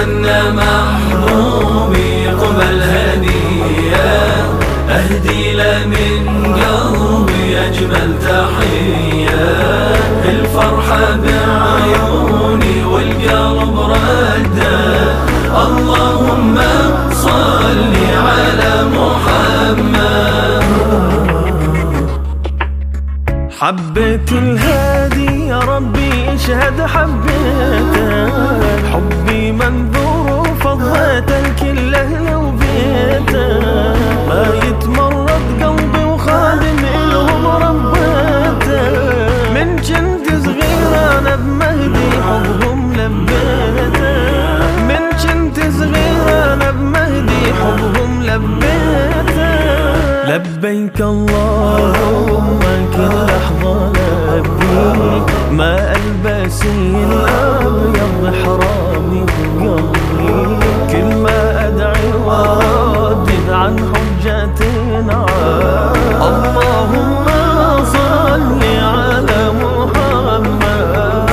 أتمنى محبوبي يقبل هدية، أهدي له من قلبي أجمل تحية. الفرحة بعيوني والقلب ردة، اللهم صل على محمد. حبيت الهادي يا ربي اشهد حبيته، حبي منذور وفضيت الكل اهله وبيته. ما يتمرد قلبي وخادم الهم ربيته، من جند صغير انا بمهدي حبهم لبيته. من جند صغير انا بمهدي حبهم لبيته. لبيك اللهم كل لحظة لبيك، ما ألبسي الأبيض حرامي بقلبي. كل ما أدعي وأردد عن حجة نعم، اللهم صل على محمد.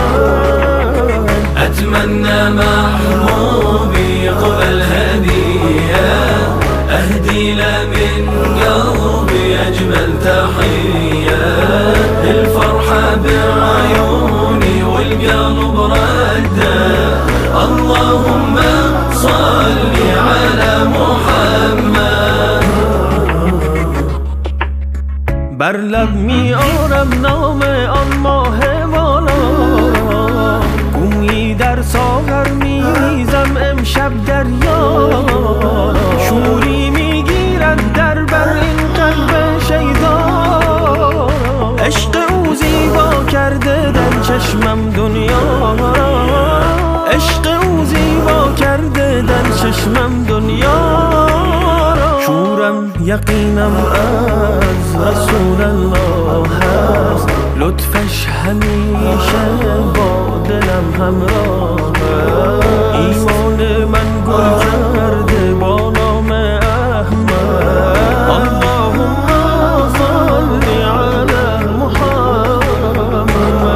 أتمنى محبوبي يقبل هدية، أهدي له من قلبي أجمل تحية. الفرحة بعيوني والقلب ردة، اللهم صل على محمد. برلب آرم نام آن ماه بالا، گویی در ساغر میریزم امشب دریا. شوری میگیرد در بر این قلب شیدا، عشق او زیبا کرده در چشمم دنیا. عشق او زیبا کرده در چشمم دنیا. شورم یقینم از رسول الله هست، لطفش همیشه با دلم همراه. ایمان من گل کرده با نام احمد، اللهم صل على محمد.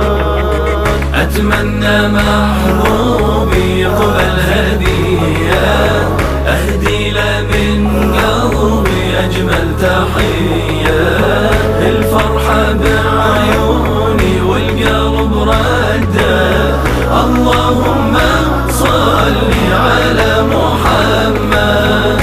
أتمنى محبوبي يقبل هدية، أهدي له من قلبي أجمل تحية. الفرحة بعيوني والقلب ردة، اللهم صل على محمد.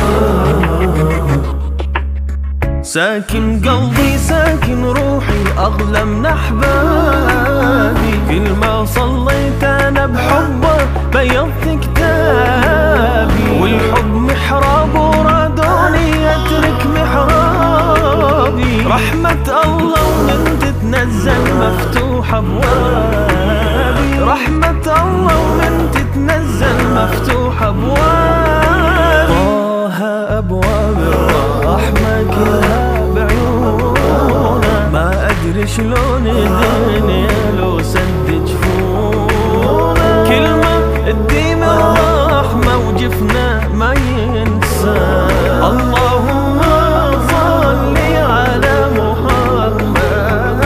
ساكن قلبي ساكن روحي أغلى من أحبابي. كل ما صليت أنا بحبه بيضت كتابي، والحب محراب ورادوني أترك محرابي. رحمة الله ومن تتنزل مفتوح أبوابي، رحمة الله ومن تتنزل مفتوح أبوابي. طه أبواب الرحمة كلها بعيونه، ما أدري شلون الدنيا لو سد جفونه. كلمة تديم الرحمة وجفنا ما ينسى، اللهم صل على محمد.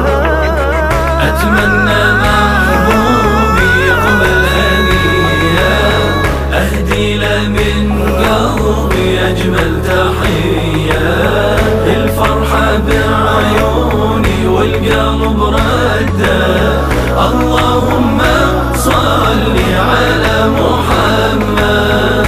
أتمنى محبوبي يقبل هدية، أهدي له من قلبي أجمل تحية. الفرحة بعيوني والقلب ردة، اللهم صل على محمد.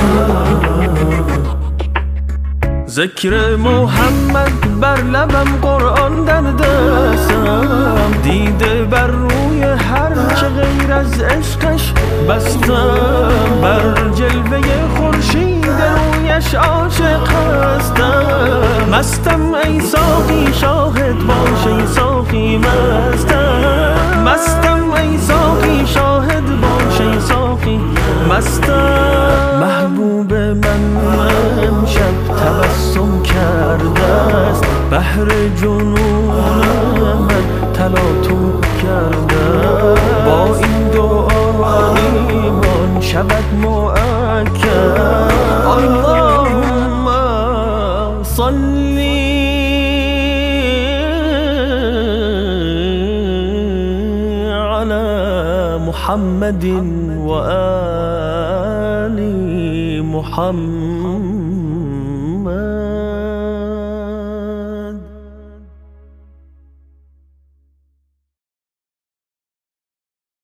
ذکر محمد بر لبم قرآن در دستم، دیده بر روی هر چه غیر از عشقش بستم. بر جلوه خورشید رویش عاشق هستم. مستم ای ساقی شاهد باش ای ساقی مستم. مستم ای ساقی شاهد باش ای ساقی مستم. محبوب من امشب تبسم کرده است، بحر جنون من تلاطم کرده. با این دعا ایمان شود مؤکد، اللهم صلی علی محمد و آله. محمد